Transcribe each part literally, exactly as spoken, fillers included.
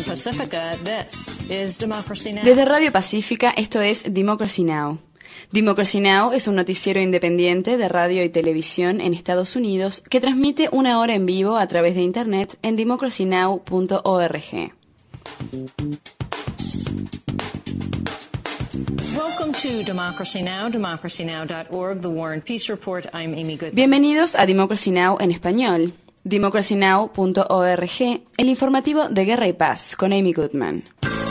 Pacifica, this is Democracy Now! Desde Radio Pacífica, esto es Democracy Now! Democracy Now! Es un noticiero independiente de radio y televisión en Estados Unidos que transmite una hora en vivo a través de Internet en democracy now punto org. Welcome to Democracy Now!, democracy now dot org, the War and Peace Report. I'm Amy Goodman. Bienvenidos a Democracy Now! En español. democracy now punto org, el informativo de Guerra y Paz, con Amy Goodman.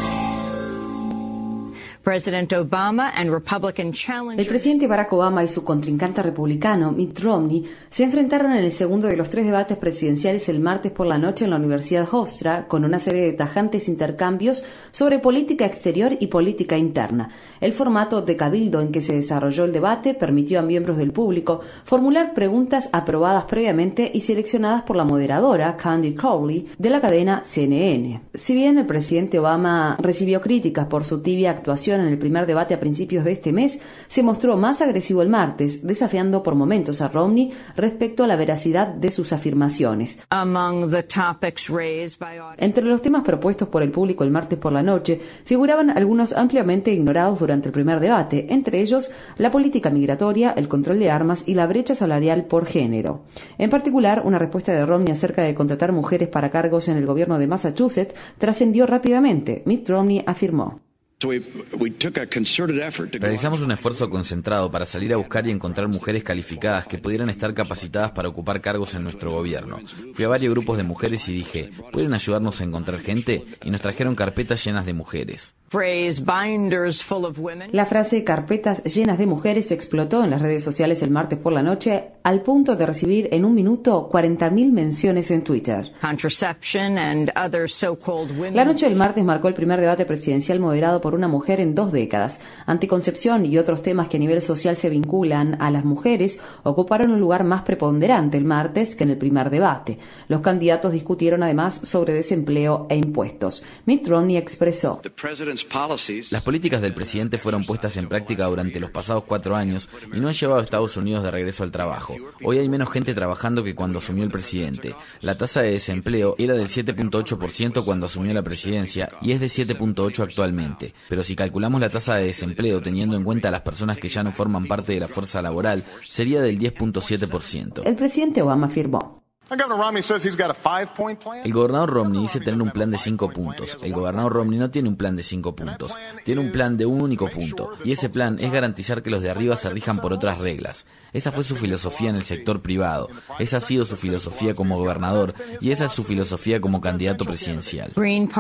President Obama and Republican challenger... El presidente Barack Obama y su contrincante republicano, Mitt Romney, se enfrentaron en el segundo de los tres debates presidenciales el martes por la noche en la Universidad Hofstra, con una serie de tajantes intercambios sobre política exterior y política interna. El formato de cabildo en que se desarrolló el debate permitió a miembros del público formular preguntas aprobadas previamente y seleccionadas por la moderadora, Candy Crowley, de la cadena C N N. Si bien el presidente Obama recibió críticas por su tibia actuación en el primer debate a principios de este mes, se mostró más agresivo el martes, desafiando por momentos a Romney respecto a la veracidad de sus afirmaciones. Entre los temas propuestos por el público el martes por la noche, figuraban algunos ampliamente ignorados durante el primer debate, entre ellos la política migratoria, el control de armas y la brecha salarial por género. En particular, una respuesta de Romney acerca de contratar mujeres para cargos en el gobierno de Massachusetts trascendió rápidamente. Mitt Romney afirmó: Realizamos un esfuerzo concentrado para salir a buscar y encontrar mujeres calificadas que pudieran estar capacitadas para ocupar cargos en nuestro gobierno. Fui a varios grupos de mujeres y dije, ¿pueden ayudarnos a encontrar gente? Y nos trajeron carpetas llenas de mujeres. La frase carpetas llenas de mujeres explotó en las redes sociales el martes por la noche, al punto de recibir en un minuto cuarenta mil menciones en Twitter. La noche del martes marcó el primer debate presidencial moderado por una mujer en dos décadas. Anticoncepción y otros temas que a nivel social se vinculan a las mujeres ocuparon un lugar más preponderante el martes que en el primer debate. Los candidatos discutieron además sobre desempleo e impuestos. Mitt Romney expresó: Las políticas del presidente fueron puestas en práctica durante los pasados cuatro años y no han llevado a Estados Unidos de regreso al trabajo. Hoy hay menos gente trabajando que cuando asumió el presidente. La tasa de desempleo era del siete punto ocho por ciento cuando asumió la presidencia y es de siete punto ocho por ciento actualmente. Pero si calculamos la tasa de desempleo teniendo en cuenta a las personas que ya no forman parte de la fuerza laboral, sería del diez punto siete por ciento. El presidente Obama afirmó: El gobernador Romney dice tener un plan de cinco puntos. El gobernador Romney no tiene un plan de cinco puntos. Tiene un plan de un único punto. Y ese plan es garantizar que los de arriba se rijan por otras reglas. Esa fue su filosofía en el sector privado. Esa ha sido su filosofía como gobernador. Y esa es su filosofía como candidato presidencial.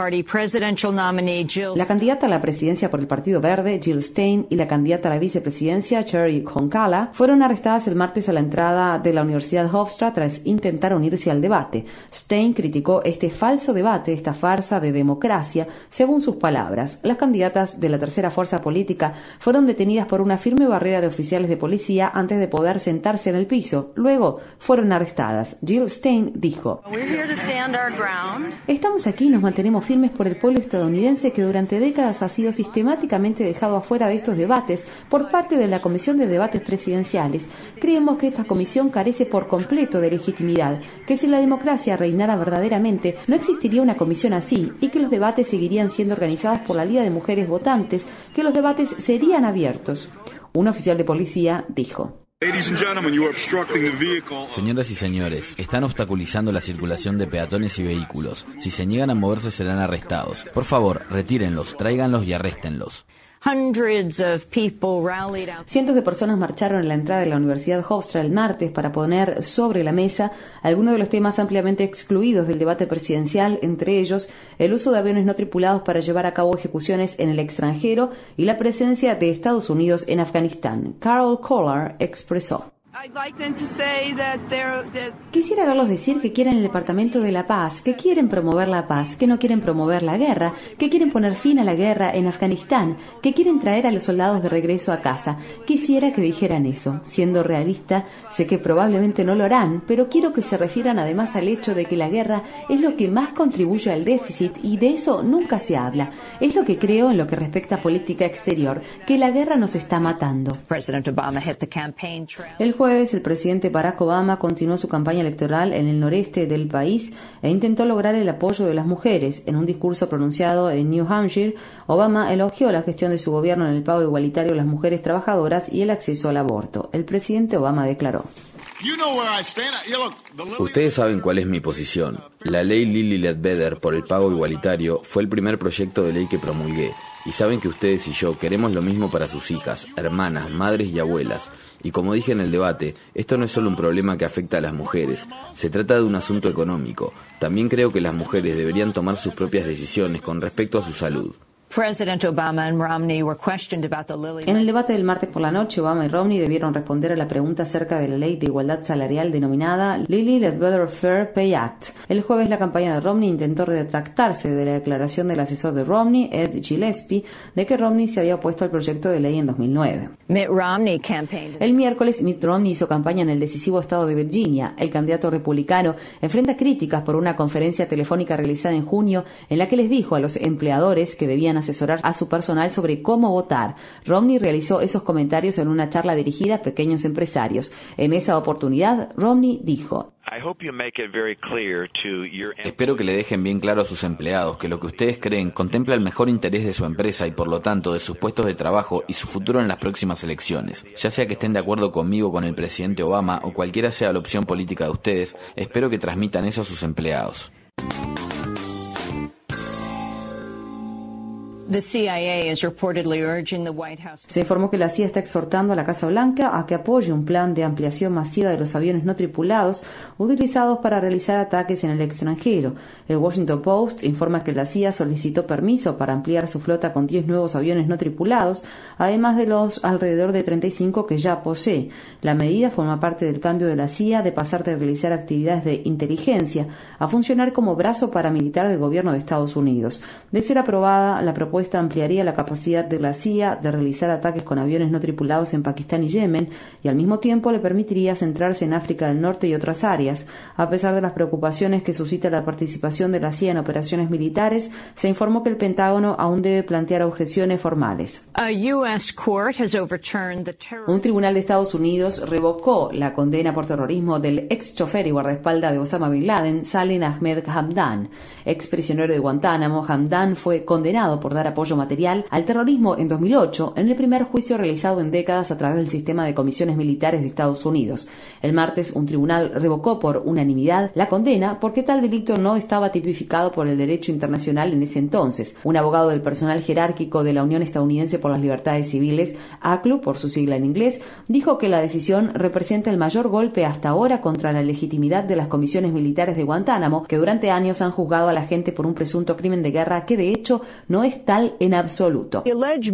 La candidata a la presidencia por el Partido Verde, Jill Stein, y la candidata a la vicepresidencia, Cherry Honkala, fueron arrestadas el martes a la entrada de la Universidad Hofstra tras intentar unirse al debate. Stein criticó este falso debate, esta farsa de democracia, según sus palabras. Las candidatas de la tercera fuerza política fueron detenidas por una firme barrera de oficiales de policía antes de poder sentarse en el piso. Luego fueron arrestadas. Jill Stein dijo: Estamos aquí y nos mantenemos firmes por el pueblo estadounidense que durante décadas ha sido sistemáticamente dejado afuera de estos debates por parte de la Comisión de Debates Presidenciales. Creemos que esta comisión carece por completo de legitimidad, que si la democracia reinara verdaderamente, no existiría una comisión así, y que los debates seguirían siendo organizados por la Liga de Mujeres Votantes, que los debates serían abiertos. Un oficial de policía dijo: Señoras y señores, están obstaculizando la circulación de peatones y vehículos. Si se niegan a moverse serán arrestados. Por favor, retírenlos, tráiganlos y arréstenlos. Cientos de personas marcharon en la entrada de la Universidad Hofstra el martes para poner sobre la mesa algunos de los temas ampliamente excluidos del debate presidencial, entre ellos el uso de aviones no tripulados para llevar a cabo ejecuciones en el extranjero y la presencia de Estados Unidos en Afganistán. Carol Collar expresó: Quisiera verlos decir que quieren el Departamento de la Paz, que quieren promover la paz, que no quieren promover la guerra, que quieren poner fin a la guerra en Afganistán, que quieren traer a los soldados de regreso a casa. Quisiera que dijeran eso. Siendo realista, sé que probablemente no lo harán, pero quiero que se refieran además al hecho de que la guerra es lo que más contribuye al déficit y de eso nunca se habla. Es lo que creo en lo que respecta a política exterior, que la guerra nos está matando. El jueves jueves, el presidente Barack Obama continuó su campaña electoral en el noreste del país e intentó lograr el apoyo de las mujeres. En un discurso pronunciado en New Hampshire, Obama elogió la gestión de su gobierno en el pago igualitario a las mujeres trabajadoras y el acceso al aborto. El presidente Obama declaró: Ustedes saben cuál es mi posición. La ley Lilly Ledbetter por el pago igualitario fue el primer proyecto de ley que promulgué. Y saben que ustedes y yo queremos lo mismo para sus hijas, hermanas, madres y abuelas. Y como dije en el debate, esto no es solo un problema que afecta a las mujeres. Se trata de un asunto económico. También creo que las mujeres deberían tomar sus propias decisiones con respecto a su salud. En el debate del martes por la noche, Obama y Romney debieron responder a la pregunta acerca de la ley de igualdad salarial denominada Lilly Ledbetter Fair Pay Act. El jueves, la campaña de Romney intentó retractarse de la declaración del asesor de Romney, Ed Gillespie, de que Romney se había opuesto al proyecto de ley en dos mil nueve. El miércoles, Mitt Romney hizo campaña en el decisivo estado de Virginia. El candidato republicano enfrenta críticas por una conferencia telefónica realizada en junio en la que les dijo a los empleadores que debían asesorar a su personal sobre cómo votar. Romney realizó esos comentarios en una charla dirigida a pequeños empresarios. En esa oportunidad, Romney dijo: Espero que le dejen bien claro a sus empleados que lo que ustedes creen contempla el mejor interés de su empresa y por lo tanto de sus puestos de trabajo y su futuro en las próximas elecciones. Ya sea que estén de acuerdo conmigo, con el presidente Obama o cualquiera sea la opción política de ustedes, espero que transmitan eso a sus empleados. Se informó que la C I A está exhortando a la Casa Blanca a que apoye un plan de ampliación masiva de los aviones no tripulados utilizados para realizar ataques en el extranjero. El Washington Post informa que la C I A solicitó permiso para ampliar su flota con diez nuevos aviones no tripulados, además de los alrededor de treinta y cinco que ya posee. La medida forma parte del cambio de la C I A de pasar de realizar actividades de inteligencia a funcionar como brazo paramilitar del gobierno de Estados Unidos. De ser aprobada, la propuesta ampliaría la capacidad de la C I A de realizar ataques con aviones no tripulados en Pakistán y Yemen y al mismo tiempo le permitiría centrarse en África del Norte y otras áreas. A pesar de las preocupaciones que suscita la participación de la C I A en operaciones militares, se informó que el Pentágono aún debe plantear objeciones formales. Un tribunal de Estados Unidos revocó la condena por terrorismo del ex chofer y guardaespaldas de Osama Bin Laden, Salem Ahmed Hamdan. Ex prisionero de Guantánamo, Hamdan fue condenado por dar apoyo material al terrorismo en dos mil ocho, en el primer juicio realizado en décadas a través del sistema de comisiones militares de Estados Unidos. El martes, un tribunal revocó por unanimidad la condena porque tal delito no estaba tipificado por el derecho internacional en ese entonces. Un abogado del personal jerárquico de la Unión Estadounidense por las Libertades Civiles, A C L U por su sigla en inglés, dijo que la decisión representa el mayor golpe hasta ahora contra la legitimidad de las comisiones militares de Guantánamo, que durante años han juzgado a la gente por un presunto crimen de guerra que de hecho no es tal en absoluto.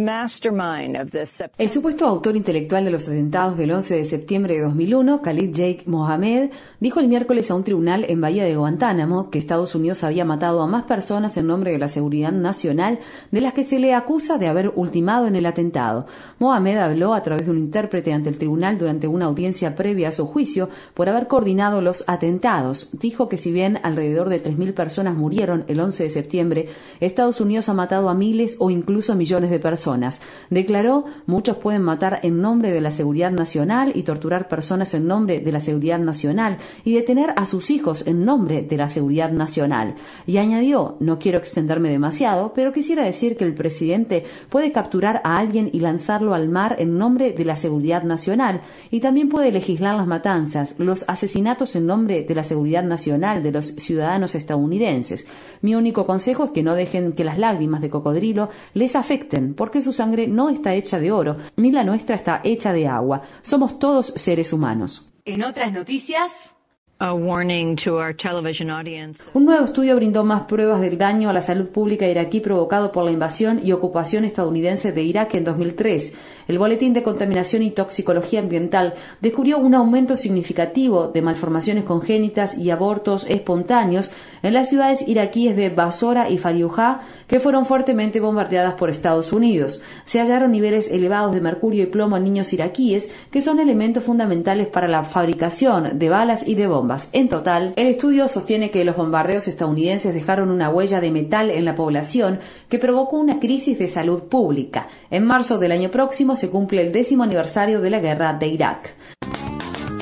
El supuesto autor intelectual de los atentados del once de septiembre de dos mil uno, Khalid Sheikh Mohammed, dijo el miércoles a un tribunal en Bahía de Guantánamo que Estados Unidos había matado a más personas en nombre de la seguridad nacional de las que se le acusa de haber ultimado en el atentado. Mohammed habló a través de un intérprete ante el tribunal durante una audiencia previa a su juicio por haber coordinado los atentados. Dijo que si bien alrededor de tres mil personas murieron el once de septiembre, Estados Unidos ha matado a miles o incluso millones de personas. Declaró: muchos pueden matar en nombre de la seguridad nacional y torturar personas en nombre de la seguridad nacional y detener a sus hijos en nombre de la seguridad nacional. Y añadió: no quiero extenderme demasiado, pero quisiera decir que el presidente puede capturar a alguien y lanzarlo al mar en nombre de la seguridad nacional y también puede legislar las matanzas, los asesinatos en nombre de la seguridad nacional de los ciudadanos estadounidenses. Mi único consejo es que no dejen que las lágrimas de cocodrilo les afecten, porque su sangre no está hecha de oro, ni la nuestra está hecha de agua. Somos todos seres humanos. En otras noticias... A warning to our television audience. Un nuevo estudio brindó más pruebas del daño a la salud pública iraquí provocado por la invasión y ocupación estadounidense de Irak en dos mil tres. El Boletín de Contaminación y Toxicología Ambiental descubrió un aumento significativo de malformaciones congénitas y abortos espontáneos en las ciudades iraquíes de Basora y Fallujah, que fueron fuertemente bombardeadas por Estados Unidos. Se hallaron niveles elevados de mercurio y plomo en niños iraquíes, que son elementos fundamentales para la fabricación de balas y de bombas. En total, el estudio sostiene que los bombardeos estadounidenses dejaron una huella de metal en la población que provocó una crisis de salud pública. En marzo del año próximo se cumple el décimo aniversario de la guerra de Irak.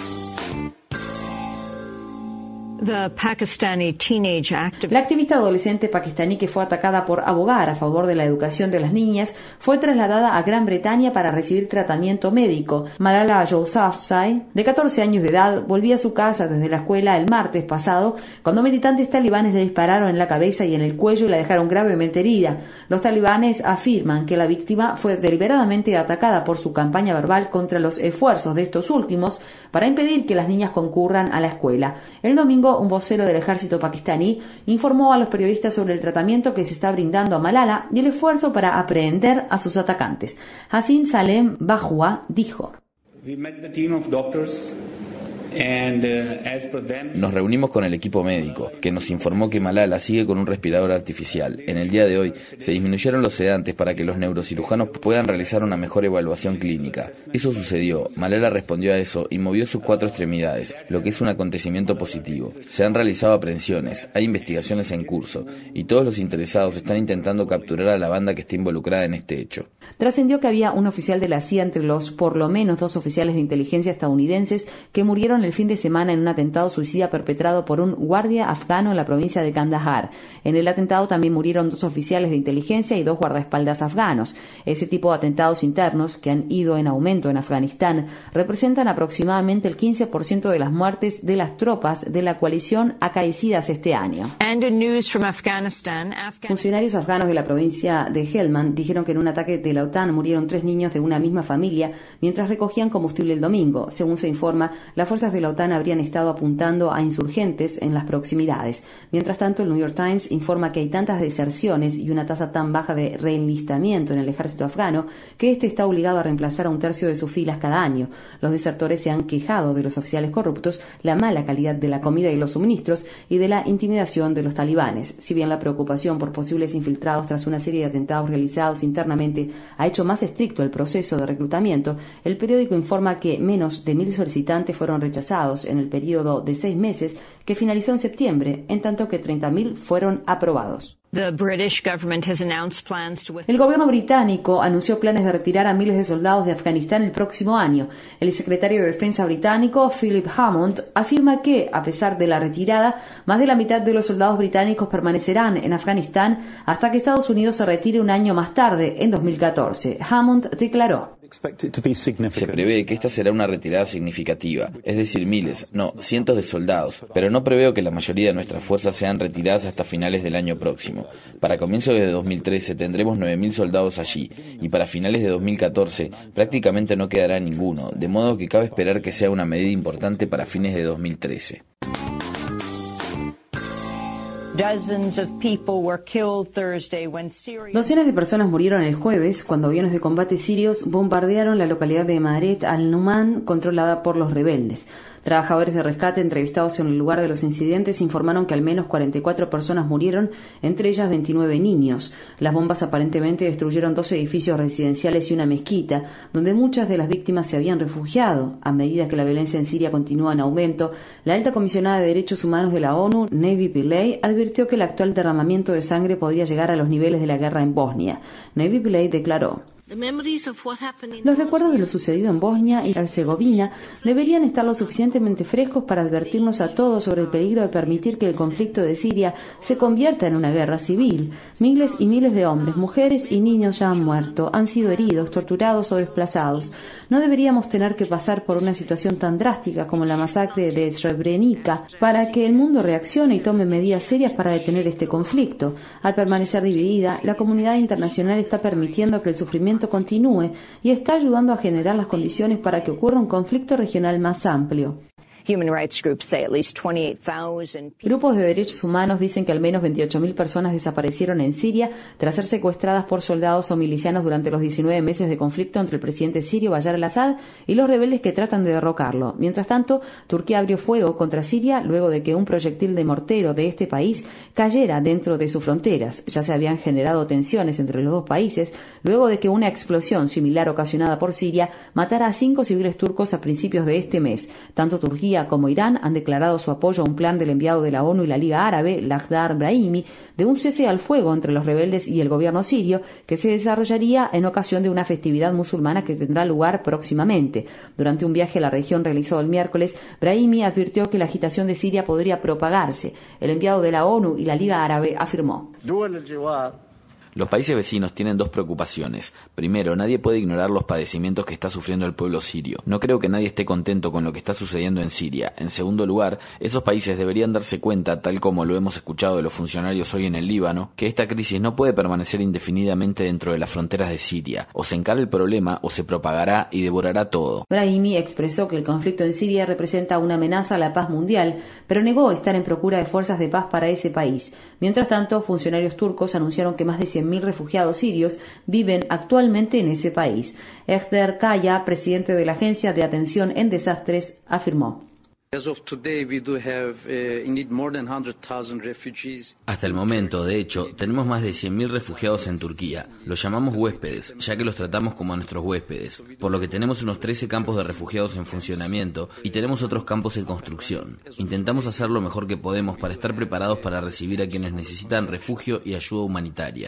The Pakistani teenage activist. La activista adolescente pakistaní que fue atacada por abogar a favor de la educación de las niñas fue trasladada a Gran Bretaña para recibir tratamiento médico. Malala Yousafzai, de catorce años de edad, volvía a su casa desde la escuela el martes pasado cuando militantes talibanes le dispararon en la cabeza y en el cuello y la dejaron gravemente herida. Los talibanes afirman que la víctima fue deliberadamente atacada por su campaña verbal contra los esfuerzos de estos últimos para impedir que las niñas concurran a la escuela. El domingo, un vocero del ejército pakistaní informó a los periodistas sobre el tratamiento que se está brindando a Malala y el esfuerzo para aprehender a sus atacantes. Hasin Salem Bajwa dijo: Nos reunimos con el equipo médico, que nos informó que Malala sigue con un respirador artificial. En el día de hoy se disminuyeron los sedantes para que los neurocirujanos puedan realizar una mejor evaluación clínica. Eso sucedió, Malala respondió a eso y movió sus cuatro extremidades, lo que es un acontecimiento positivo. Se han realizado aprehensiones, hay investigaciones en curso, y todos los interesados están intentando capturar a la banda que está involucrada en este hecho. Trascendió que había un oficial de la C I A entre los por lo menos dos oficiales de inteligencia estadounidenses que murieron el fin de semana en un atentado suicida perpetrado por un guardia afgano en la provincia de Kandahar. En el atentado también murieron dos oficiales de inteligencia y dos guardaespaldas afganos. Ese tipo de atentados internos, que han ido en aumento en Afganistán, representan aproximadamente el quince por ciento de las muertes de las tropas de la coalición acaecidas este año. And in news from Afghanistan, Afghan- Funcionarios afganos de la provincia de Helmand dijeron que en un ataque de la OTAN murieron tres niños de una misma familia mientras recogían combustible el domingo. Según se informa, las fuerzas de la OTAN habrían estado apuntando a insurgentes en las proximidades. Mientras tanto, el New York Times informa que hay tantas deserciones y una tasa tan baja de reenlistamiento en el ejército afgano que este está obligado a reemplazar a un tercio de sus filas cada año. Los desertores se han quejado de los oficiales corruptos, la mala calidad de la comida y los suministros y de la intimidación de los talibanes. Si bien la preocupación por posibles infiltrados tras una serie de atentados realizados internamente ha hecho más estricto el proceso de reclutamiento, el periódico informa que menos de mil solicitantes fueron rechazados en el periodo de seis meses que finalizó en septiembre, en tanto que treinta mil fueron aprobados. The British government has announced plans to El gobierno británico anunció planes de retirar a miles de soldados de Afganistán el próximo año. El secretario de Defensa británico, Philip Hammond, afirma que, a pesar de la retirada, más de la mitad de los soldados británicos permanecerán en Afganistán hasta que Estados Unidos se retire un año más tarde, en dos mil catorce. Hammond declaró: Se prevé que esta será una retirada significativa, es decir, miles, no, cientos de soldados, pero no preveo que la mayoría de nuestras fuerzas sean retiradas hasta finales del año próximo. Para comienzos de dos mil trece tendremos nueve mil soldados allí, y para finales de dos mil catorce prácticamente no quedará ninguno, de modo que cabe esperar que sea una medida importante para fines de dos mil trece. Docenas de personas murieron el jueves cuando aviones de combate sirios bombardearon la localidad de Maaret al-Numan, controlada por los rebeldes. Trabajadores de rescate entrevistados en el lugar de los incidentes informaron que al menos cuarenta y cuatro personas murieron, entre ellas veintinueve niños. Las bombas aparentemente destruyeron dos edificios residenciales y una mezquita, donde muchas de las víctimas se habían refugiado. A medida que la violencia en Siria continúa en aumento, la alta comisionada de Derechos Humanos de la ONU, Navi Pillay, advirtió que el actual derramamiento de sangre podría llegar a los niveles de la guerra en Bosnia. Navi Pillay declaró: Los recuerdos de lo sucedido en Bosnia y Herzegovina deberían estar lo suficientemente frescos para advertirnos a todos sobre el peligro de permitir que el conflicto de Siria se convierta en una guerra civil. Miles y miles de hombres, mujeres y niños ya han muerto, han sido heridos, torturados o desplazados. No deberíamos tener que pasar por una situación tan drástica como la masacre de Srebrenica para que el mundo reaccione y tome medidas serias para detener este conflicto. Al permanecer dividida, la comunidad internacional está permitiendo que el sufrimiento continúe y está ayudando a generar las condiciones para que ocurra un conflicto regional más amplio. Human rights groups say at least twenty-eight thousand people. Grupos de derechos humanos dicen que al menos veintiocho mil personas desaparecieron en Siria tras ser secuestradas por soldados o milicianos durante los diecinueve meses de conflicto entre el presidente sirio Bashar al-Assad y los rebeldes que tratan de derrocarlo. Mientras tanto, Turquía abrió fuego contra Siria luego de que un proyectil de mortero de este país cayera dentro de sus fronteras. Ya se habían generado tensiones entre los dos países luego de que una explosión similar ocasionada por Siria matara a cinco civiles turcos a principios de este mes. Tanto Turquía Siria como Irán han declarado su apoyo a un plan del enviado de la ONU y la Liga Árabe, Lakhdar Brahimi, de un cese al fuego entre los rebeldes y el gobierno sirio, que se desarrollaría en ocasión de una festividad musulmana que tendrá lugar próximamente. Durante un viaje a la región realizado el miércoles, Brahimi advirtió que la agitación de Siria podría propagarse. El enviado de la ONU y la Liga Árabe afirmó: Los países vecinos tienen dos preocupaciones. Primero, nadie puede ignorar los padecimientos que está sufriendo el pueblo sirio. No creo que nadie esté contento con lo que está sucediendo en Siria. En segundo lugar, esos países deberían darse cuenta, tal como lo hemos escuchado de los funcionarios hoy en el Líbano, que esta crisis no puede permanecer indefinidamente dentro de las fronteras de Siria. O se encara el problema o se propagará y devorará todo. Brahimi expresó que el conflicto en Siria representa una amenaza a la paz mundial, pero negó estar en procura de fuerzas de paz para ese país. Mientras tanto, funcionarios turcos anunciaron que más de cien mil refugiados sirios viven actualmente en ese país. Ejder Kaya, presidente de la Agencia de Atención en Desastres, afirmó: Hasta el momento, de hecho, tenemos más de cien mil refugiados en Turquía. Los llamamos huéspedes, ya que los tratamos como a nuestros huéspedes, por lo que tenemos unos trece campos de refugiados en funcionamiento y tenemos otros campos en construcción. Intentamos hacer lo mejor que podemos para estar preparados para recibir a quienes necesitan refugio y ayuda humanitaria.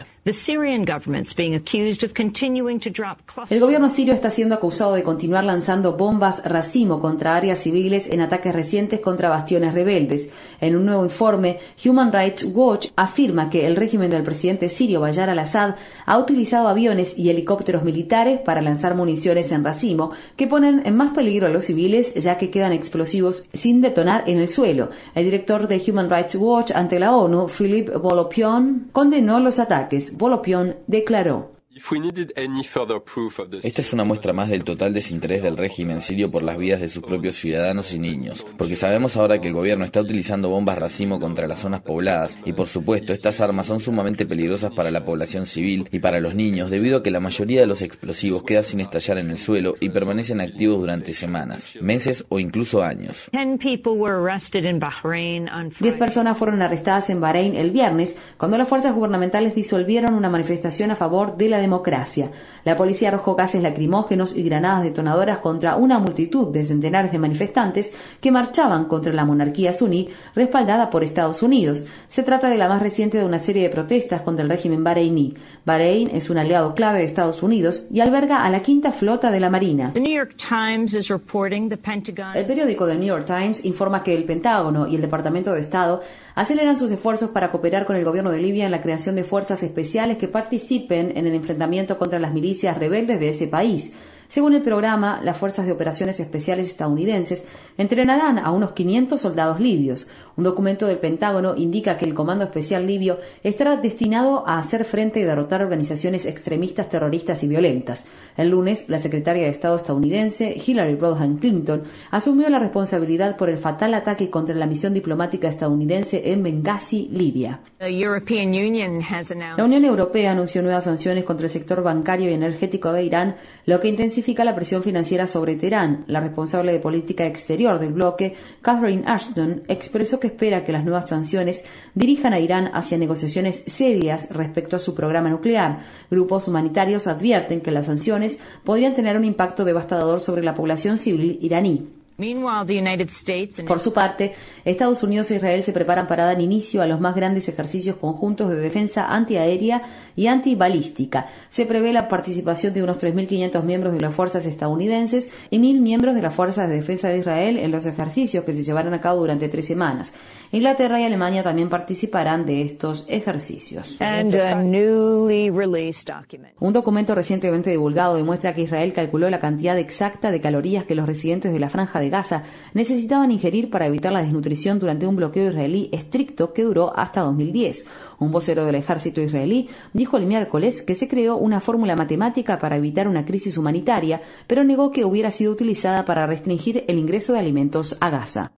El gobierno sirio está siendo acusado de continuar lanzando bombas racimo contra áreas civiles en ataques recientes contra bastiones rebeldes. En un nuevo informe, Human Rights Watch afirma que el régimen del presidente sirio Bashar al-Assad ha utilizado aviones y helicópteros militares para lanzar municiones en racimo que ponen en más peligro a los civiles, ya que quedan explosivos sin detonar en el suelo. El director de Human Rights Watch ante la ONU, Philippe Volopion, condenó los ataques. Volopion declaró: Esta es una muestra más del total desinterés del régimen sirio por las vidas de sus propios ciudadanos y niños, porque sabemos ahora que el gobierno está utilizando bombas racimo contra las zonas pobladas y, por supuesto, estas armas son sumamente peligrosas para la población civil y para los niños, debido a que la mayoría de los explosivos quedan sin estallar en el suelo y permanecen activos durante semanas, meses o incluso años. Diez personas fueron arrestadas en Bahrein el viernes cuando las fuerzas gubernamentales disolvieron una manifestación a favor de la democracia. La policía arrojó gases lacrimógenos y granadas detonadoras contra una multitud de centenares de manifestantes que marchaban contra la monarquía suní respaldada por Estados Unidos. Se trata de la más reciente de una serie de protestas contra el régimen bahreiní. Bahrein es un aliado clave de Estados Unidos y alberga a la quinta flota de la Marina. El periódico The New York Times informa que el Pentágono y el Departamento de Estado aceleran sus esfuerzos para cooperar con el gobierno de Libia en la creación de fuerzas especiales que participen en el enfrentamiento contra las milicias rebeldes de ese país. Según el programa, las Fuerzas de Operaciones Especiales estadounidenses entrenarán a unos quinientos soldados libios. Un documento del Pentágono indica que el Comando Especial Libio estará destinado a hacer frente y derrotar organizaciones extremistas, terroristas y violentas. El lunes, la secretaria de Estado estadounidense, Hillary Rodham Clinton, asumió la responsabilidad por el fatal ataque contra la misión diplomática estadounidense en Benghazi, Libia. La Unión Europea anunció nuevas sanciones contra el sector bancario y energético de Irán, lo que intensifica la presión financiera sobre Teherán. La responsable de política exterior del bloque, Catherine Ashton, expresó que espera que las nuevas sanciones dirijan a Irán hacia negociaciones serias respecto a su programa nuclear. Grupos humanitarios advierten que las sanciones podrían tener un impacto devastador sobre la población civil iraní. Por su parte, Estados Unidos e Israel se preparan para dar inicio a los más grandes ejercicios conjuntos de defensa antiaérea y antibalística. Se prevé la participación de unos tres mil quinientos miembros de las fuerzas estadounidenses y mil miembros de las fuerzas de defensa de Israel en los ejercicios que se llevarán a cabo durante tres semanas. Inglaterra y Alemania también participarán de estos ejercicios. Un documento recientemente divulgado demuestra que Israel calculó la cantidad exacta de calorías que los residentes de la Franja de Gaza necesitaban ingerir para evitar la desnutrición durante un bloqueo israelí estricto que duró hasta dos mil diez. Un vocero del ejército israelí dijo el miércoles que se creó una fórmula matemática para evitar una crisis humanitaria, pero negó que hubiera sido utilizada para restringir el ingreso de alimentos a Gaza.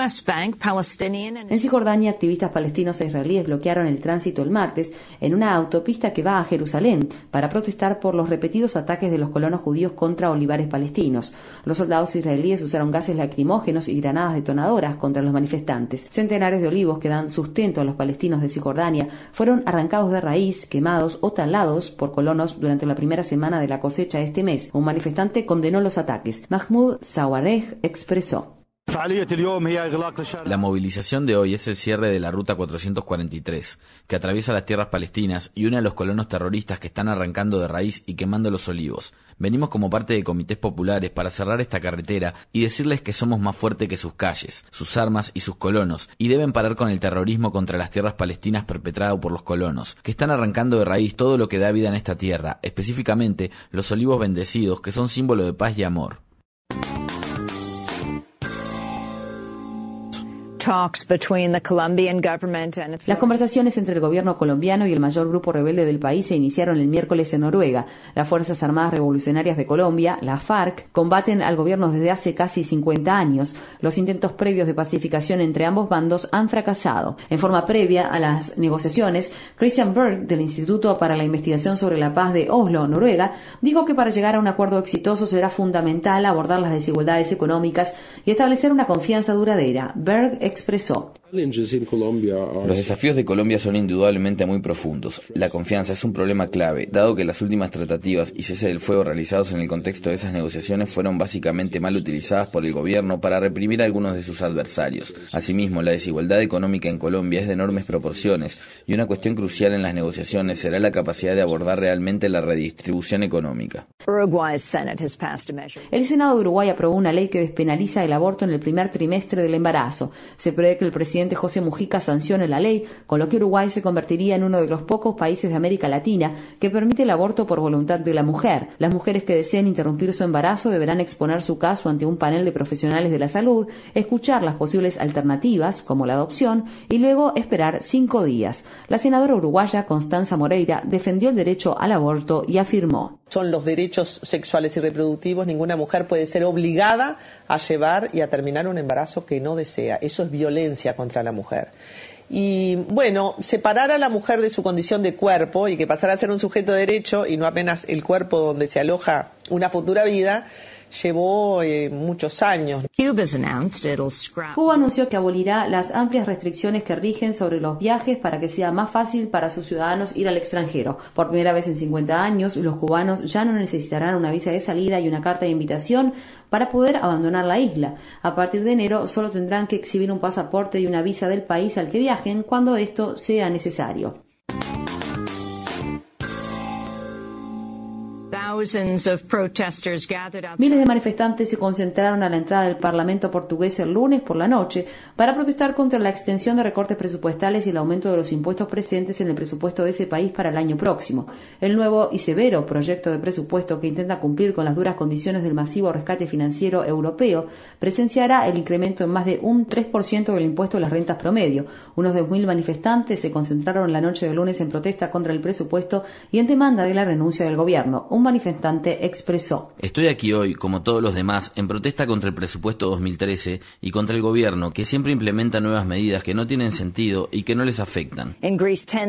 En Cisjordania, activistas palestinos e israelíes bloquearon el tránsito el martes en una autopista que va a Jerusalén para protestar por los repetidos ataques de los colonos judíos contra olivares palestinos. Los soldados israelíes usaron gases lacrimógenos y granadas detonadoras contra los manifestantes. Centenares de olivos que dan sustento a los palestinos de Cisjordania fueron arrancados de raíz, quemados o talados por colonos durante la primera semana de la cosecha este mes. Un manifestante condenó los ataques. Mahmoud Sawareh expresó: La movilización de hoy es el cierre de la Ruta cuatrocientos cuarenta y tres, que atraviesa las tierras palestinas y une a los colonos terroristas que están arrancando de raíz y quemando los olivos. Venimos como parte de comités populares para cerrar esta carretera y decirles que somos más fuertes que sus calles, sus armas y sus colonos, y deben parar con el terrorismo contra las tierras palestinas perpetrado por los colonos, que están arrancando de raíz todo lo que da vida en esta tierra, específicamente los olivos bendecidos, que son símbolo de paz y amor. Las conversaciones entre el gobierno colombiano y el mayor grupo rebelde del país se iniciaron el miércoles en Noruega. Las Fuerzas Armadas Revolucionarias de Colombia, la FARC, combaten al gobierno desde hace casi cincuenta años. Los intentos previos de pacificación entre ambos bandos han fracasado. En forma previa a las negociaciones, Christian Berg, del Instituto para la Investigación sobre la Paz de Oslo, Noruega, dijo que para llegar a un acuerdo exitoso será fundamental abordar las desigualdades económicas y establecer una confianza duradera. Berg expresó: Los desafíos de Colombia son indudablemente muy profundos. La confianza es un problema clave, dado que las últimas tratativas y cese del fuego realizados en el contexto de esas negociaciones fueron básicamente mal utilizadas por el gobierno para reprimir a algunos de sus adversarios. Asimismo, la desigualdad económica en Colombia es de enormes proporciones y una cuestión crucial en las negociaciones será la capacidad de abordar realmente la redistribución económica. El Senado de Uruguay aprobó una ley que despenaliza el aborto en el primer trimestre del embarazo. Se prevé que el presidente José Mujica sancione la ley, con lo que Uruguay se convertiría en uno de los pocos países de América Latina que permite el aborto por voluntad de la mujer. Las mujeres que deseen interrumpir su embarazo deberán exponer su caso ante un panel de profesionales de la salud, escuchar las posibles alternativas, como la adopción, y luego esperar cinco días. La senadora uruguaya Constanza Moreira defendió el derecho al aborto y afirmó: Son los derechos sexuales y reproductivos. Ninguna mujer puede ser obligada a llevar y a terminar un embarazo que no desea. Eso es violencia contra la mujer. Y bueno, separar a la mujer de su condición de cuerpo y que pasara a ser un sujeto de derecho y no apenas el cuerpo donde se aloja una futura vida, llevó eh, muchos años. Cuba anunció que abolirá las amplias restricciones que rigen sobre los viajes para que sea más fácil para sus ciudadanos ir al extranjero. Por primera vez en cincuenta años, los cubanos ya no necesitarán una visa de salida y una carta de invitación para poder abandonar la isla. A partir de enero, solo tendrán que exhibir un pasaporte y una visa del país al que viajen cuando esto sea necesario. Miles de manifestantes se concentraron a la entrada del Parlamento portugués el lunes por la noche para protestar contra la extensión de recortes presupuestales y el aumento de los impuestos presentes en el presupuesto de ese país para el año próximo. El nuevo y severo proyecto de presupuesto, que intenta cumplir con las duras condiciones del masivo rescate financiero europeo, presenciará el incremento en más de un tres por ciento del impuesto a las rentas promedio. Unos dos mil manifestantes se concentraron la noche del lunes en protesta contra el presupuesto y en demanda de la renuncia del gobierno. Un manifestante expresó: Estoy aquí hoy, como todos los demás, en protesta contra el presupuesto dos mil trece y contra el gobierno, que siempre implementa nuevas medidas que no tienen sentido y que no les afectan. En Grecia,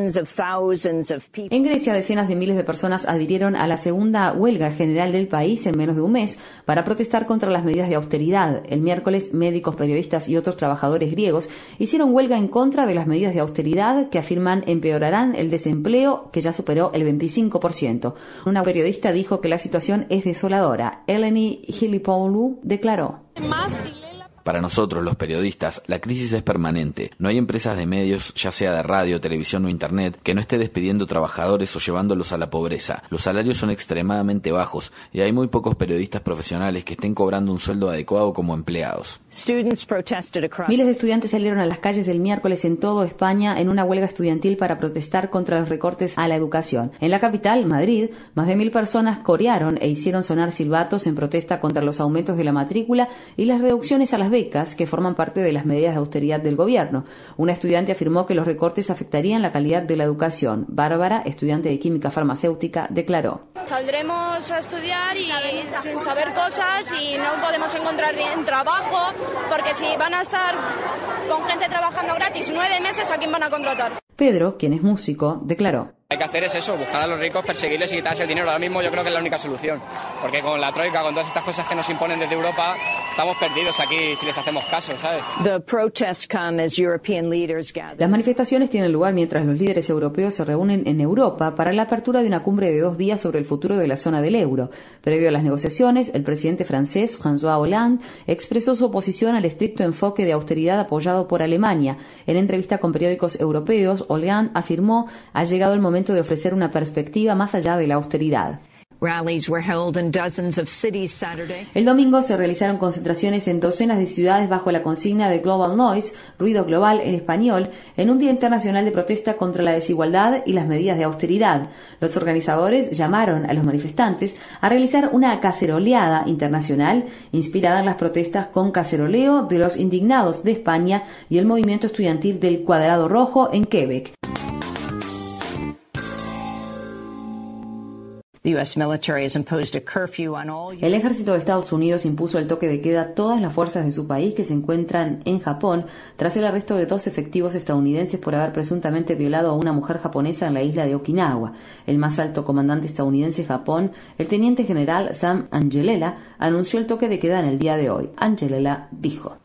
decenas de miles de personas adhirieron a la segunda huelga general del país en menos de un mes para protestar contra las medidas de austeridad. El miércoles, médicos, periodistas y otros trabajadores griegos hicieron huelga en contra de las medidas de austeridad que afirman empeorarán el desempleo, que ya superó el veinticinco por ciento. Una periodista dijo dijo que la situación es desoladora. Eleni Hilipoulou declaró: Para nosotros, los periodistas, la crisis es permanente. No hay empresas de medios, ya sea de radio, televisión o internet, que no esté despidiendo trabajadores o llevándolos a la pobreza. Los salarios son extremadamente bajos y hay muy pocos periodistas profesionales que estén cobrando un sueldo adecuado como empleados. Miles de estudiantes salieron a las calles el miércoles en toda España en una huelga estudiantil para protestar contra los recortes a la educación. En la capital, Madrid, más de mil personas corearon e hicieron sonar silbatos en protesta contra los aumentos de la matrícula y las reducciones a las becas que forman parte de las medidas de austeridad del gobierno. Una estudiante afirmó que los recortes afectarían la calidad de la educación. Bárbara, estudiante de química farmacéutica, declaró: Saldremos a estudiar y sin saber cosas y no podemos encontrar bien trabajo, porque si van a estar con gente trabajando gratis nueve meses, ¿a quién van a contratar? Pedro, quien es músico, declaró: Hay que hacer es eso, buscar a los ricos, perseguirles y quitarles el dinero. Ahora mismo yo creo que es la única solución, porque con la troika, con todas estas cosas que nos imponen desde Europa, estamos perdidos aquí si les hacemos caso, ¿sabes? Las manifestaciones tienen lugar mientras los líderes europeos se reúnen en Europa para la apertura de una cumbre de dos días sobre el futuro de la zona del euro. Previo a las negociaciones, el presidente francés, François Hollande, expresó su oposición al estricto enfoque de austeridad apoyado por Alemania. En entrevista con periódicos europeos, Hollande afirmó: ha llegado el momento de ofrecer una perspectiva más allá de la austeridad. El domingo se realizaron concentraciones en docenas de ciudades bajo la consigna de Global Noise, ruido global en español, en un día internacional de protesta contra la desigualdad y las medidas de austeridad. Los organizadores llamaron a los manifestantes a realizar una caceroleada internacional inspirada en las protestas con caceroleo de los indignados de España y el movimiento estudiantil del Cuadrado Rojo en Quebec. El ejército de Estados Unidos impuso el toque de queda a todas las fuerzas de su país que se encuentran en Japón tras el arresto de dos efectivos estadounidenses por haber presuntamente violado a una mujer japonesa en la isla de Okinawa. El más alto comandante estadounidense en Japón, el teniente general Sam Angelela, anunció el toque de queda en el día de hoy. Angelela dijo: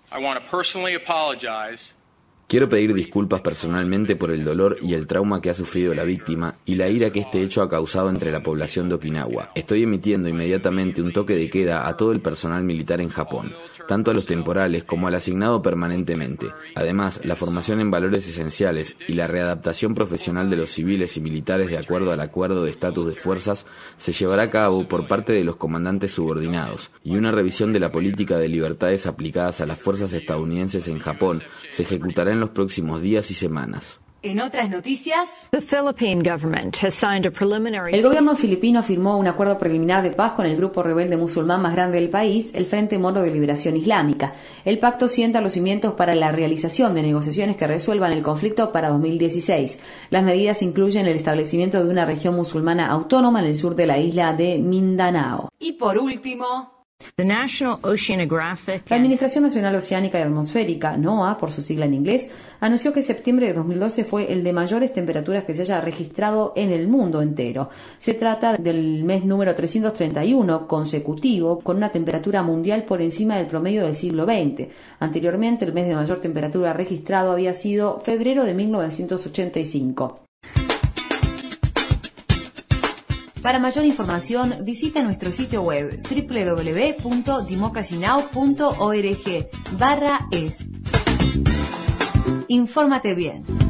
Quiero pedir disculpas personalmente por el dolor y el trauma que ha sufrido la víctima y la ira que este hecho ha causado entre la población de Okinawa. Estoy emitiendo inmediatamente un toque de queda a todo el personal militar en Japón, tanto a los temporales como al asignado permanentemente. Además, la formación en valores esenciales y la readaptación profesional de los civiles y militares de acuerdo al acuerdo de estatus de fuerzas se llevará a cabo por parte de los comandantes subordinados, y una revisión de la política de libertades aplicadas a las fuerzas estadounidenses en Japón se ejecutará en los próximos días y semanas. En otras noticias, el gobierno filipino firmó un acuerdo preliminar de paz con el grupo rebelde musulmán más grande del país, el Frente Moro de Liberación Islámica. El pacto sienta los cimientos para la realización de negociaciones que resuelvan el conflicto para dos mil dieciséis. Las medidas incluyen el establecimiento de una región musulmana autónoma en el sur de la isla de Mindanao. Y por último, La Administración Nacional Oceánica y Atmosférica, NOAA, por su sigla en inglés, anunció que septiembre de dos mil doce fue el de mayores temperaturas que se haya registrado en el mundo entero. Se trata del mes número trescientos treinta y uno consecutivo, con una temperatura mundial por encima del promedio del siglo veinte. Anteriormente, el mes de mayor temperatura registrado había sido febrero de mil novecientos ochenta y cinco. Para mayor información, visita nuestro sitio web doble u doble u doble u punto democracy now punto org barra es. Infórmate bien.